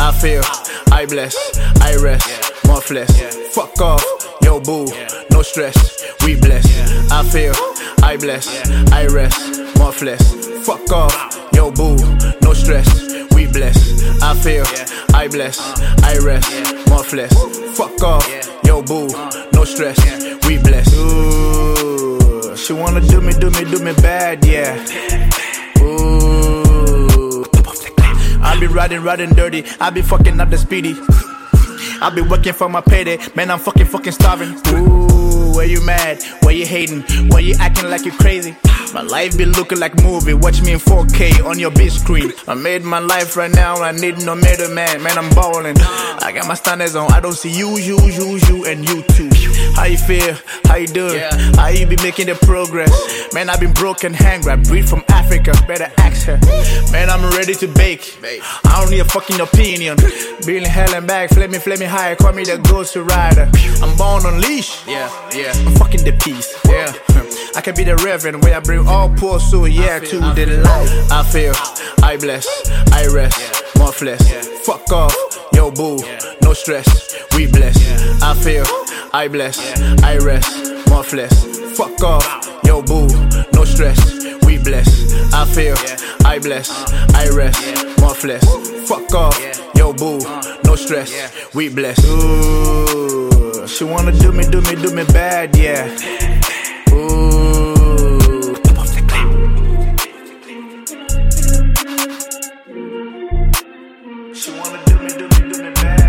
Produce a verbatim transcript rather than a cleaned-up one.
I feel, I bless, I rest, more flesh. Fuck off, yo boo, no stress, we bless. I feel, I bless, I rest, more flesh. Fuck off, yo boo, no stress, we bless. I feel, I bless, I rest, more flesh. Fuck off, yo boo, no stress, we bless. Ooh, she wanna do me, do me, do me bad, yeah. Ooh, I be riding, riding dirty, I be fucking up the speedy. I be working for my payday, man, I'm fucking, fucking starving. Ooh, where you mad? Where you hating? Why you acting like you crazy? My life be looking like movie, watch me in four K on your big screen. I made my life right now, I need no middleman, man, I'm ballin'. I got my standards on, I don't see you, you, you, you, and you too. How you feel? How you doing? How you be making the progress? Man, I been broken, hang grab, breed from Africa, better ask her. Man, I'm ready to bake, I don't need a fucking opinion. Being hell and back, flame me, flame me high, call me the ghost rider. I'm born on leash, yeah, yeah. I'm fucking the peace, yeah. I can be the reverend where I bring all poor soul, yeah, to the light. I feel, I bless, I rest, more flesh. Fuck off, yo boo, no stress, we bless. I feel, I bless, I rest, more flesh. Fuck off, yo boo, no stress, we bless. I feel, I bless, I rest, more flesh. Fuck off, yo boo, no stress, we bless. Ooh, she wanna do me, do me, do me bad, yeah. Ooh, top of the cloud. She wanna do me, do me, do me bad.